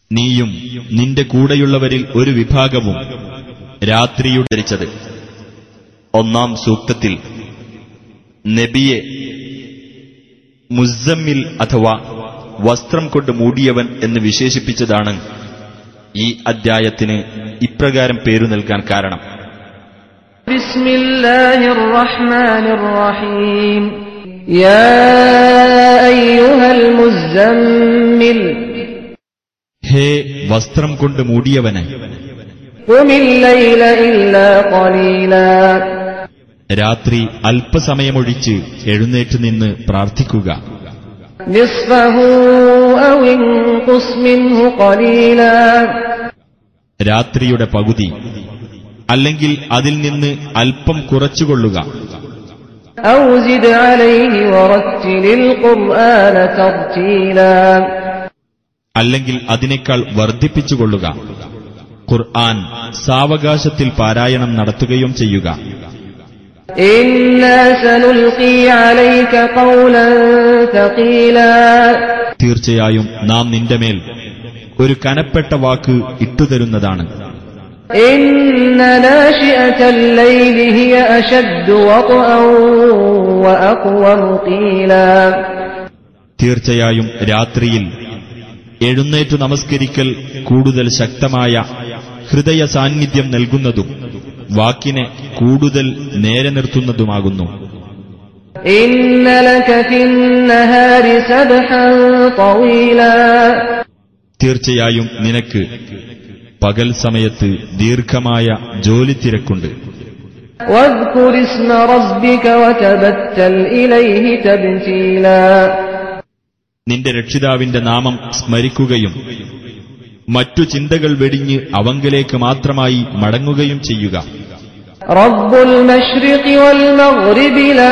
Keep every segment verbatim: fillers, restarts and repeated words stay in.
നീയും നിന്റെ കൂടെയുള്ളവരിൽ ഒരു വിഭാഗവും രാത്രിയുടെ ധരിച്ചത്. ഒന്നാം സൂക്തത്തിൽ നബിയെ മുസ്സമ്മിൽ അഥവാ വസ്ത്രം കൊണ്ട് മൂടിയവൻ എന്ന് വിശേഷിപ്പിച്ചതാണ് ഈ അദ്ധ്യായത്തിന് ഇപ്രകാരം പേരു നൽകാൻ കാരണം. ബിസ്മില്ലാഹിർ റഹ്മാനിർ റഹീം. യാ അയ്യുഹൽ മുസ്സമ്മിൽ, ഹേ വസ്ത്രം കൊണ്ട് മൂടിയവനെ, ഖുമിൽ ലൈല ഇല്ലാ ഖലീലാ, രാത്രി അല്പസമയമൊഴിച്ച് എഴുന്നേറ്റ് നിന്ന് പ്രാർത്ഥിക്കുക. നിസ്ഫഹു ഔ ഇൻഖുസ് മിൻഹു ഖലീലാ, രാത്രിയുടെ പകുതി അല്ലെങ്കിൽ അതിൽ നിന്ന് അല്പം കുറച്ചുകൊള്ളുക. ഔ സിദ് അലൈഹി വറത്തിലിൽ ഖുർആന തർതീലാ, അല്ലെങ്കിൽ അതിനേക്കാൾ വർദ്ധിപ്പിച്ചുകൊള്ളുക. ഖുർആൻ സാവകാശത്തിൽ പാരായണം നടത്തുകയും ചെയ്യുക. ഇന്നാ സനുൽഖി അലൈക ഖൗലൻ തഖീലാ, തീർച്ചയായും നാം നിന്റെ മേൽ ഒരു കനപ്പെട്ട വാക്ക് ഇട്ടുതരുന്നതാണ്. ഇന്ന നാശിഅതൽ ലൈലി ഹിയ അശദ്ദു വഖഅൻ വഅഖ്വമു ഖീലാ, തീർച്ചയായും രാത്രിയിൽ എഴുന്നേറ്റു നമസ്കരിക്കൽ കൂടുതൽ ശക്തമായ ഹൃദയ സാന്നിധ്യം നൽകുന്നതും വാക്കിനെ കൂടുതൽ നേരെ നിർത്തുന്നതുമാകുന്നു. ഇന്ന ലക ഫിന്നഹാരി സബ്ഹൻ തവീലാ, തീർച്ചയായും നിനക്ക് പകൽ സമയത്ത് ദീർഘമായ ജോലി തിരക്കുണ്ട്. വദ്കുർ ഇസ്മ റബ്ബിക വതബത്തൽ ഇലൈഹി തബ്തീലാ, നിന്റെ രക്ഷിതാവിന്റെ നാമം സ്മരിക്കുകയും മറ്റു ചിന്തകൾ വെടിഞ്ഞ് അവങ്കലേക്ക് മാത്രമായി മടങ്ങുകയും ചെയ്യുക. റബ്ബുൽ മശ്രിഖി വൽ മഗ്രിബി ലാ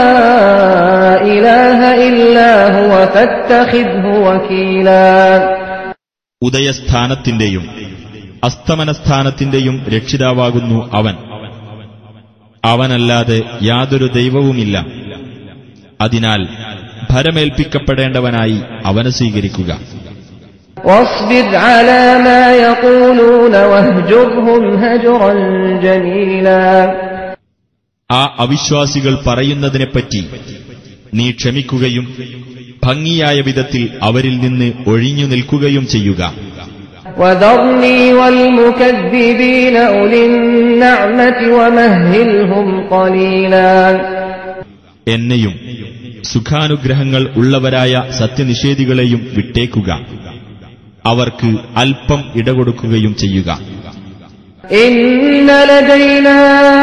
ഇലാഹ ഇല്ലാ ഹുവ ഫത്തഖിദ്ഹു വകീലാ, ഉദയസ്ഥാനത്തിന്റെയും അസ്തമനസ്ഥാനത്തിന്റെയും രക്ഷിതാവാകുന്നു അവൻ. അവനല്ലാതെ യാതൊരു ദൈവവുമില്ല. അതിനാൽ ഭരമേൽപ്പിക്കപ്പെടേണ്ടവനായി അവനെ സ്വീകരിക്കുക. വസ്ബിർ അലാ മാ യഖൂലൂന വഹ്ജുർഹും ഹജ്റൻ ജമീലാ, ആ അവിശ്വാസികൾ പറയുന്നതിനെപ്പറ്റി നീ ക്ഷമിക്കുകയും ഭംഗിയായ വിധത്തിൽ അവരിൽ നിന്ന് ഒഴിഞ്ഞു നിൽക്കുകയും ചെയ്യുക. വദർനി വൽ മുകദ്ദിബീന ഉലിൻ നഅമതി വമഹ്ഹിൽഹും ഖലീലാ, എന്നെയും സുഖാനുഗ്രഹങ്ങൾ ഉള്ളവരായ സത്യനിഷേധികളെയും വിട്ടേക്കുക. അവർക്ക് അല്പം ഇടകൊടുക്കുകയും ചെയ്യുക. ഇന്ന ലദൈനാ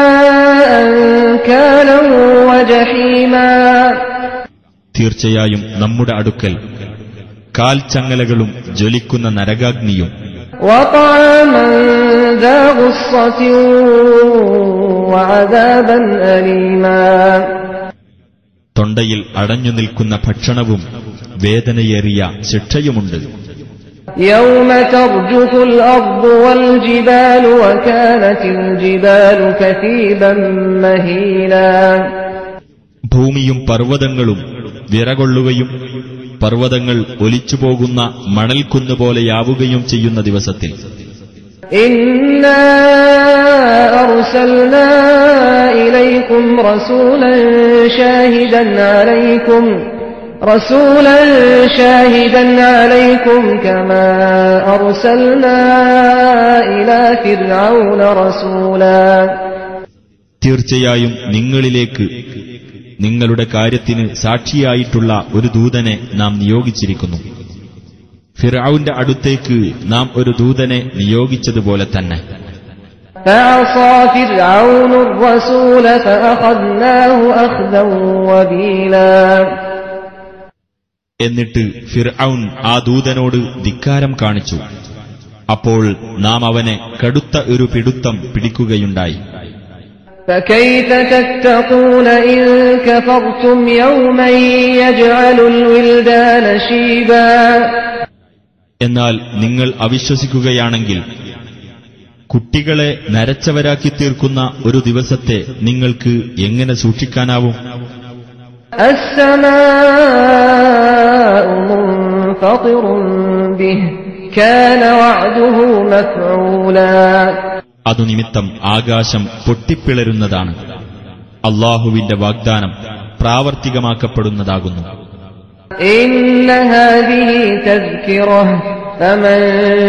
അൻകാലൻ വജഹീമാ, തീർച്ചയായും നമ്മുടെ അടുക്കൽ കാൽച്ചങ്ങലകളും ജ്വലിക്കുന്ന നരകാഗ്നിയും വതഅമൻ ദാ ഗുസ്സത്തിൻ വഅദാബൻ അലീമാ, തൊണ്ടയിൽ അടഞ്ഞു നിൽക്കുന്ന ഭക്ഷണവും വേദനയേറിയ ശിക്ഷയുമുണ്ട്. യൗമ തർജുഫുൽ അർദു വൽ ജിബാലു വകാനത്തിൽ ജിബാലു കസീബൻ മഹീലാ, ഭൂമിയും പർവ്വതങ്ങളും വിറകൊള്ളുകയും പർവ്വതങ്ങൾ ഒലിച്ചുപോകുന്ന മണൽക്കുന്നുപോലെയാവുകയും ചെയ്യുന്ന ദിവസത്തിൽ ഇന്നാ അർസൽനാ ഇലൈക്കും റസൂലൻ ഷാഹിദൻ അലൈക്കും റസൂലൻ ഷാഹിദൻ അലൈക്കും കമാ അർസൽനാ ഇലാ ഫിർഔന റസൂലാ, തീർച്ചയായും നിങ്ങളിലേക്ക് നിങ്ങളുടെ കാര്യത്തിന് സാക്ഷിയായിട്ടുള്ള ഒരു ദൂതനെ നാം നിയോഗിച്ചിരിക്കുന്നു. ഫിർഔന്റെ അടുത്തേക്ക് നാം ഒരു ദൂതനെ നിയോഗിച്ചതുപോലെ തന്നെ. ഫഅസാ ഫിർഔനു റസൂല ഫഅഖദ്നാഹു അഖ്ദൻ വബീലാ, എന്നിട്ട് ഫിർഔൻ ആ ദൂതനോട് ധിക്കാരം കാണിച്ചു. അപ്പോൾ നാം അവനെ കടുത്ത ഒരു പിടുത്തം പിടിക്കുകയുണ്ടായി. فكيف تتقون إن كفرتم يوما يجعل الولدان شيبا, എന്നാൽ നിങ്ങൾ അവിശ്വസിക്കുകയാണെങ്കിൽ കുട്ടികളെ നരച്ചവരാക്കി തീർക്കുന്ന ഒരു ദിവസത്തെ നിങ്ങൾക്ക് എങ്ങനെ സൂക്ഷിക്കാനാവും? السماء منفطر به كان وعده مفعولا. അതുനിമിത്തം ആകാശം പൊട്ടിപ്പിളരുന്നതാണ്. അല്ലാഹുവിന്റെ വാഗ്ദാനം പ്രാവർത്തികമാക്കപ്പെടുന്നതാകുന്നു. إن هذه تذكرة فمن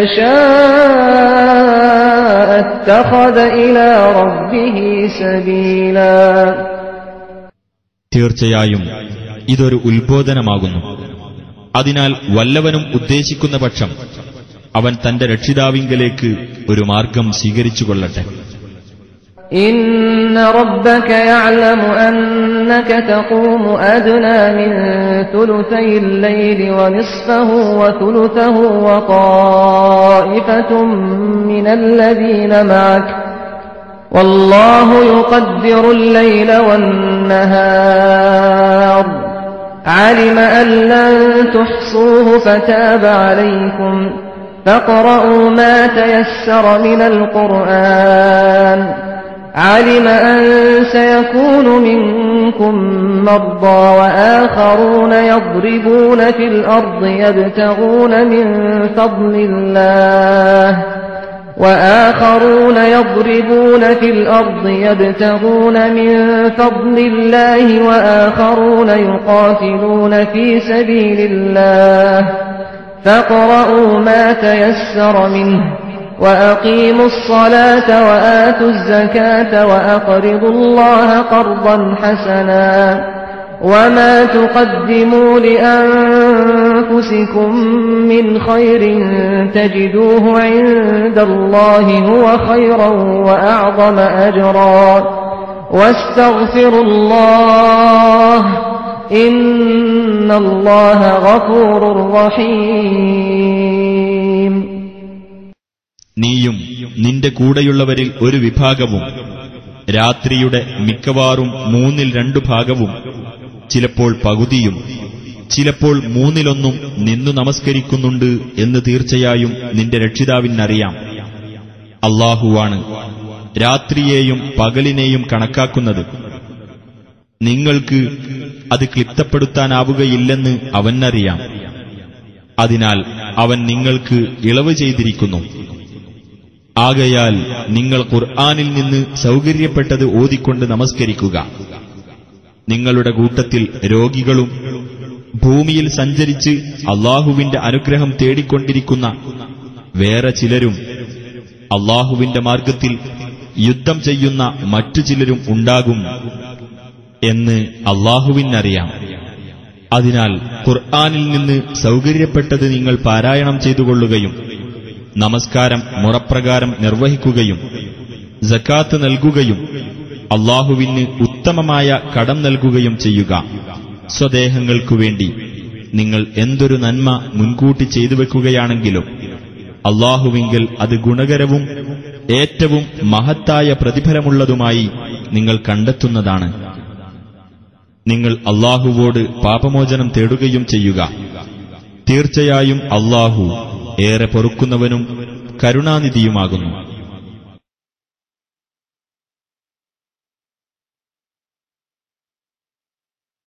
شاء اتخذ إلى ربه سبيلا. തീർച്ചയായും ഇതൊരു ഉത്ബോധനമാകുന്നു. അതിനാൽ വല്ലവനും ഉദ്ദേശിക്കുന്ന പക്ഷം അവൻ തന്റെ രക്ഷിതാവിങ്കലേക്ക് ഒരു മാർഗം സ്വീകരിച്ചുകൊള്ളട്ടെ. إن ربك يعلم أنك تقوم أدنى من ثلثي الليل ونصفه وثلثه وطائفة من الذين معك والله يقدر الليل والنهار علم أن لن تحصوه فتاب عليكم فاقرؤوا ما تيسر من القرآن علم أن سيكون منكم مرضى وآخرون يضربون في الأرض يبتغون من فضل الله وآخرون يضربون في الأرض يبتغون من فضل الله وآخرون يقاتلون في سبيل الله فاقرؤوا ما تيسر منه وأقيموا الصلاة وآتوا الزكاة وأقرضوا الله قرضا حسنا وما تقدموا لأنفسكم من خير تجدوه عند الله هو خيرا وأعظم أجرا واستغفروا الله إن الله غفور رحيم. നീയും നിന്റെ കൂടെയുള്ളവരിൽ ഒരു വിഭാഗവും രാത്രിയുടെ മിക്കവാറും മൂന്നിൽ രണ്ടു ഭാഗവും ചിലപ്പോൾ പകുതിയും ചിലപ്പോൾ മൂന്നിലൊന്നും നിന്നു നമസ്കരിക്കുന്നുണ്ട് എന്ന് തീർച്ചയായും നിന്റെ രക്ഷിതാവിനറിയാം. അല്ലാഹുവാണ് രാത്രിയെയും പകലിനെയും കണക്കാക്കുന്നത്. നിങ്ങൾക്ക് അത് ക്ലിപ്തപ്പെടുത്താനാവുകയില്ലെന്ന് അവനറിയാം. അതിനാൽ അവൻ നിങ്ങൾക്ക് ഇളവ് ചെയ്തിരിക്കുന്നു. ആകയാൽ നിങ്ങൾ ഖുർആനിൽ നിന്ന് സൗകര്യപ്പെട്ടത് ഓതിക്കൊണ്ട് നമസ്കരിക്കുക. നിങ്ങളുടെ കൂട്ടത്തിൽ രോഗികളും ഭൂമിയിൽ സഞ്ചരിച്ച് അല്ലാഹുവിന്റെ അനുഗ്രഹം തേടിക്കൊണ്ടിരിക്കുന്ന വേറെ ചിലരും അല്ലാഹുവിന്റെ മാർഗത്തിൽ യുദ്ധം ചെയ്യുന്ന മറ്റു ചിലരും ഉണ്ടാകും എന്ന് അല്ലാഹുവിനറിയാം. അതിനാൽ ഖുർആനിൽ നിന്ന് സൗകര്യപ്പെട്ടത് നിങ്ങൾ പാരായണം ചെയ്തുകൊള്ളുകയും നമസ്കാരം മുറപ്രകാരം നിർവഹിക്കുകയും സക്കാത്ത് നൽകുകയും അല്ലാഹുവിന് ഉത്തമമായ കടം നൽകുകയും ചെയ്യുക. സ്വദേഹങ്ങൾക്കുവേണ്ടി നിങ്ങൾ എന്തൊരു നന്മ മുൻകൂട്ടി ചെയ്തു വെക്കുകയാണെങ്കിലും അല്ലാഹുവിങ്കൽ അത് ഗുണകരവും ഏറ്റവും മഹത്തായ പ്രതിഫലമുള്ളതുമായി നിങ്ങൾ കണ്ടെത്തുന്നതാണ്. നിങ്ങൾ അല്ലാഹുവോട് പാപമോചനം തേടുകയും ചെയ്യുക. തീർച്ചയായും അല്ലാഹു ഏറെ പൊറുക്കുന്നവനും കരുണാനിധിയുമാകുന്നു.